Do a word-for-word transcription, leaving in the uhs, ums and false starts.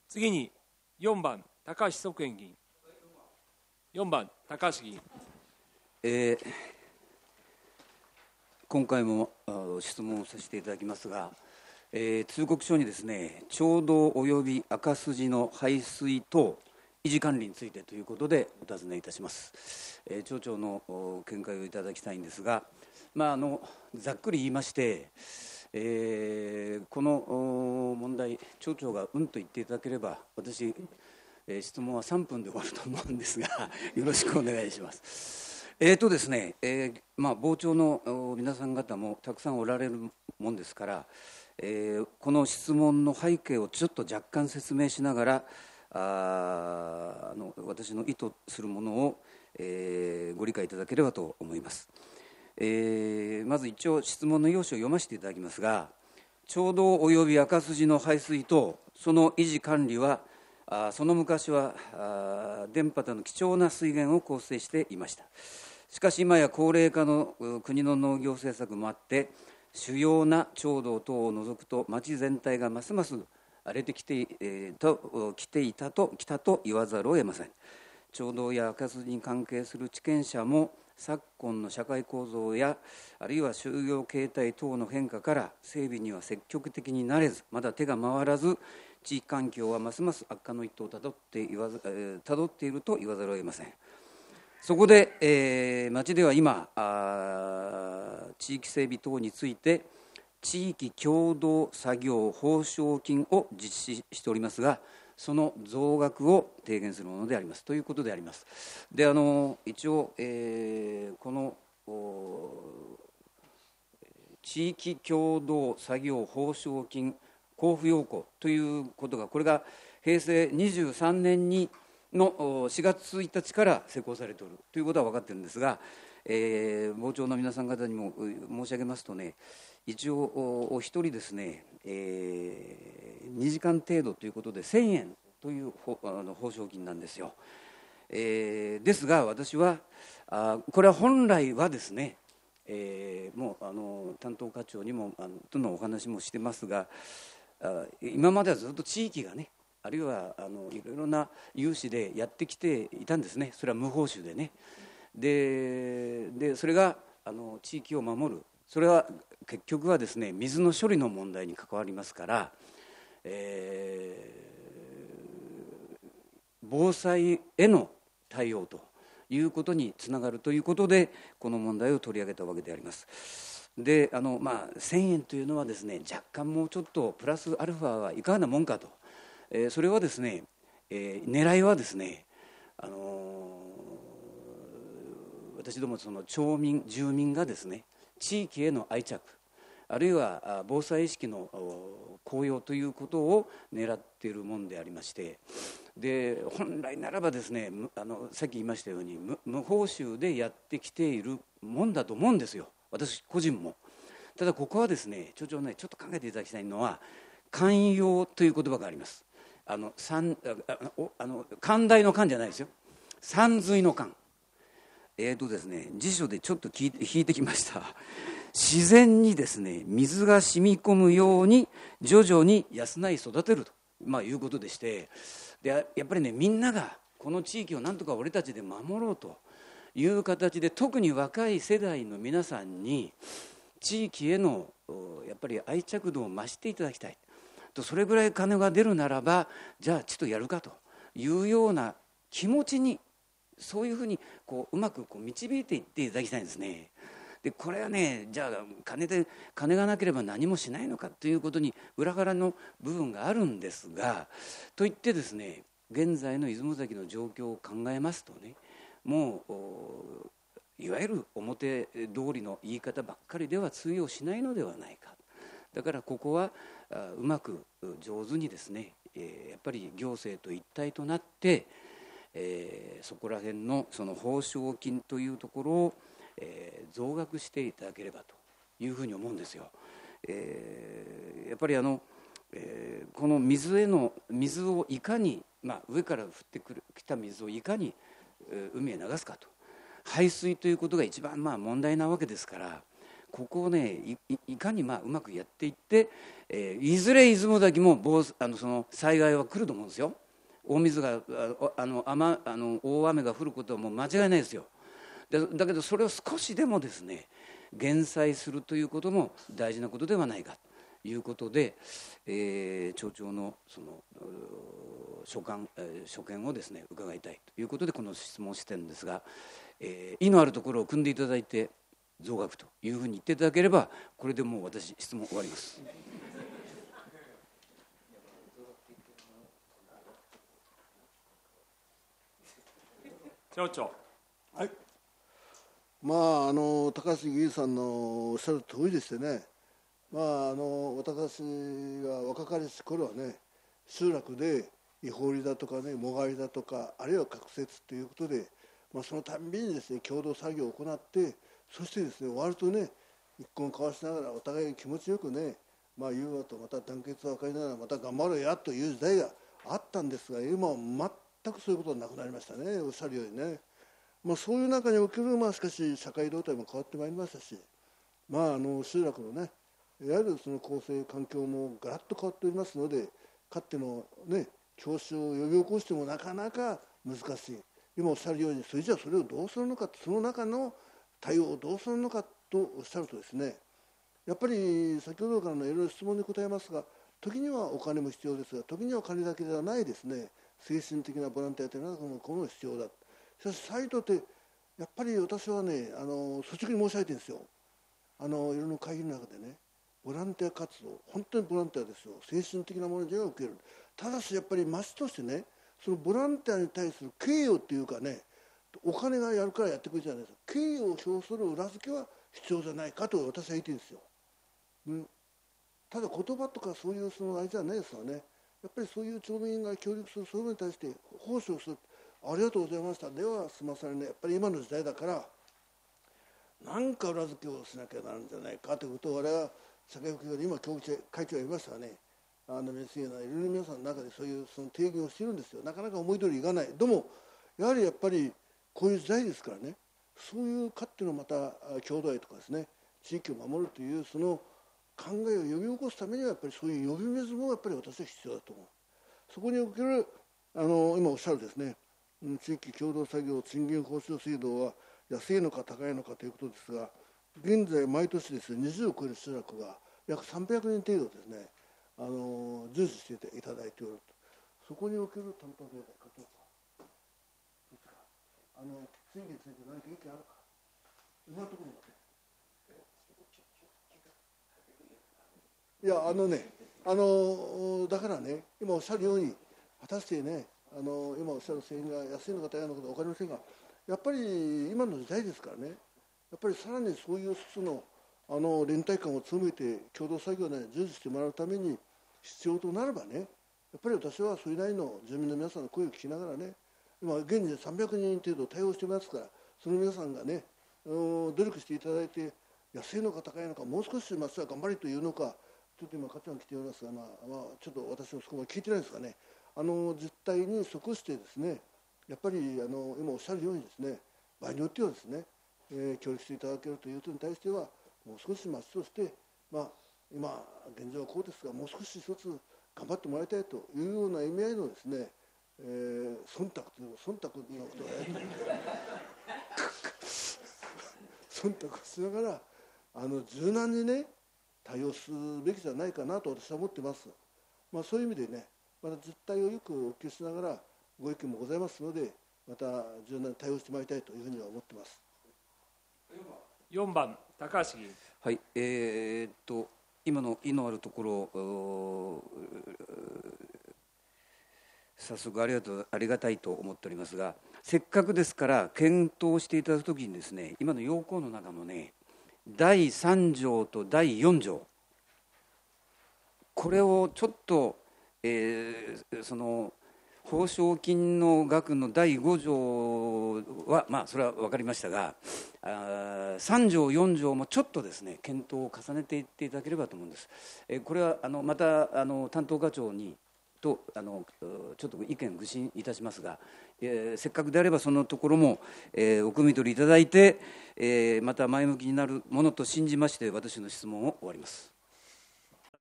次によんばん、高橋側園議員。よんばん、高橋議員。 えー、今回も質問をさせていただきますが、えー、通告書にですね、町道及び赤筋の排水等維持管理についてということでお尋ねいたします。えー、町長の見解をいただきたいんですが、まあ、あのざっくり言いまして、えー、この問題、町長がうんと言っていただければ、私、えー、質問はさんぷんで終わると思うんですが、よろしくお願いします。えーとですねえーまあ、傍聴の皆さん方もたくさんおられるもんですから、えー、この質問の背景をちょっと若干説明しながら、ああの私の意図するものを、えー、ご理解いただければと思います。えー、まず一応質問の要旨を読ませていただきますが、町道及び赤筋の排水等その維持管理はあその昔はあ田畑の貴重な水源を構成していました。しかし今や高齢化の国の農業政策もあって主要な町道等を除くと町全体がますます荒れてきて、えー、と来ていたと来たと言わざるを得ません。町道や赤筋に関係する地権者も昨今の社会構造やあるいは就業形態等の変化から整備には積極的になれず、まだ手が回らず地域環境はますます悪化の一途をたどって言わず、えー、たどっていると言わざるを得ません。そこで、えー、町では今あ地域整備等について地域共同作業報奨金を実施しておりますが、その増額を提言するものでありますということであります。であの一応、えー、この地域共同作業報奨金交付要項ということが、これがへいせいにじゅうさんねんにのしがつついたちから施行されているということは分かっているんですが、えー、傍聴の皆さん方にも申し上げますとね、一応お一人ですね、えー、にじかん程度ということでせんえんというあの報奨金なんですよ。えー、ですが私はあこれは本来はですね、えー、もうあの担当課長にもあのとのお話もしてますが、あ今まではずっと地域がね、あるいはあのいろいろな有志でやってきていたんですね。それは無報酬でね。で、でそれがあの地域を守る、それは結局はですね、水の処理の問題に関わりますから、えー、防災への対応ということにつながるということでこの問題を取り上げたわけであります。であの、まあ、せんえんというのはですね、若干もうちょっとプラスアルファはいかがなもんかと、えー、それはですね、えー、狙いはですね、あのー、私どもその町民住民がですね、地域への愛着あるいは防災意識の高揚ということを狙っているものでありまして、で本来ならばですね、あのさっき言いましたように 無, 無報酬でやってきているもんだと思うんですよ、私個人も。ただここはですね、町長ね、ちょっと考えていただきたいのは寛容という言葉があります。あの三ああの寛大の寛じゃないですよ、山水の寛。えーとですね、辞書でちょっと聞いて引いてきました。自然にですね、水が染み込むように徐々に養い育てると、まあ、いうことでして、でやっぱりね、みんながこの地域をなんとか俺たちで守ろうという形で、特に若い世代の皆さんに地域へのやっぱり愛着度を増していただきたいと。それぐらい金が出るならばじゃあちょっとやるかというような気持ちに、そういうふうにこううまくこう導いていっていただきたいんですね。でこれはね、じゃあ金で金がなければ何もしないのかということに裏腹の部分があるんですが、といってですね、現在の出雲崎の状況を考えますとね、もういわゆる表通りの言い方ばっかりでは通用しないのではないか。だからここはうまく上手にですね、やっぱり行政と一体となって、えー、そこら辺のその報奨金というところをえー、増額していただければというふうに思うんですよ。えー、やっぱりあの、えー、この水への水をいかに、まあ、上から降ってくるきた水をいかに、えー、海へ流すかと、排水ということが一番まあ問題なわけですから、 ここをね い, いかにまあうまくやっていって、えー、いずれ出雲崎も防あのその災害は来ると思うんですよ。大水があの雨あの大雨が降ることはもう間違いないですよ。だ, だけどそれを少しでもですね減災するということも大事なことではないかということで、えー、町長のその所感、えー、所見をですね伺いたいということでこの質問をしてるんですが、えー、意のあるところを組んでいただいて増額というふうに言っていただければこれでもう私質問終わります。 町長。 はい。まああの高橋議員さんのおっしゃる通りでしてね、まああの私が若かりし頃はね、集落で違法りだとかね、もがりだとか、あるいは隔雪ということで、まあ、そのたんびにですね共同作業を行って、そしてですね終わるとね一本交わしながらお互い気持ちよくね、まあ言うのとまた団結を図りながらまた頑張ろうやという時代があったんですが、今は全くそういうことはなくなりましたね。おっしゃるようにね。まあ、そういう中における、まあ、しかし社会動態も変わってまいりましたし、まあ、あの集落のねいわゆるその構成環境もガラッと変わっておりますので、かつてのね教師を呼び起こしてもなかなか難しい。今おっしゃるようにそれじゃあそれをどうするのか、その中の対応をどうするのかとおっしゃるとですね、やっぱり先ほどからのいろいろ質問に答えますが、時にはお金も必要ですが、時にはお金だけではないですね精神的なボランティアというのはこの必要だ。しかし再度ってやっぱり私はねあの率直に申し上げてるんですよ。あのいろんな会議の中でね、ボランティア活動本当にボランティアですよ。精神的なものでは受ける。ただしやっぱり町としてねそのボランティアに対する敬意っていうかね、お金がやるからやってくるじゃないですか。敬意を表する裏付けは必要じゃないかと私は言ってるんですよ。うん、ただ言葉とかそういうそのあれじゃないですよね。やっぱりそういう町民が協力する、そういうのに対して奉仕をする。ありがとうございましたでは済まされない。やっぱり今の時代だから何か裏付けをしなきゃなるんじゃないかということを我々は社会福祉で今教育会長が言いましたがね、あの別にいろいろ皆さんの中でそういうその提言をしているんですよ。なかなか思い通りいかない。でもやはりやっぱりこういう時代ですからね、そういうかっていうのをまた共同愛とかですね、地域を守るというその考えを呼び起こすためにはやっぱりそういう呼び水もやっぱり私は必要だと思う。そこにおけるあの今おっしゃるですね地域共同作業賃金報酬制度は安いのか高いのかということですが、現在毎年ですねにじゅうを超える集落が約さんびゃくにん程度ですねあの従事していただいておると。そこにおける担当データ課長さんあの賃金について何か意見あるか今のところいやあのねあのだからね今おっしゃるように果たしてねあの今おっしゃる制限が安いのか高いのか分かりませんが、やっぱり今の時代ですからね、やっぱりさらにそういう質のあの連帯感を強めて共同作業で従事してもらうために必要となればね、やっぱり私はそれなりの住民の皆さんの声を聞きながらね、今現在さんびゃくにん程度対応してますから、その皆さんがね努力していただいて安いのか高いのかもう少し町は頑張りというのか、ちょっと今課長が来ておりますが、まあまあ、ちょっと私もそこまで聞いてないんですがね、あの実態に即してですね、やっぱりあの今おっしゃるようにですね、場合によってはですね、えー、協力していただけるということに対してはもう少し町として、まあ、今現状はこうですがもう少し一つ頑張ってもらいたいというような意味合いのですね、えー、忖度という忖度のことをやって忖度をしながらあの柔軟にね対応すべきじゃないかなと私は思っています。まあ、そういう意味でね、また実態をよくお聞きしながらご意見もございますので、また柔軟に対応してまいりたいというふうには思っています。 よんばん高橋議員。 はい、えー、っと今の意のあるところ早速ありがとうありがたいと思っておりますが、せっかくですから検討していただくときにですね、今の要項の中のねだいさん条とだいよん条、これをちょっと、えー、その報奨金の額のだいご条はまあそれは分かりましたが、あさん条よん条もちょっとですね検討を重ねていっていただければと思うんです。えー、これはあのまたあの担当課長にとあのちょっと意見具申いたしますが、えー、せっかくであればそのところも、えー、お汲み取りいただいて、えー、また前向きになるものと信じまして私の質問を終わります。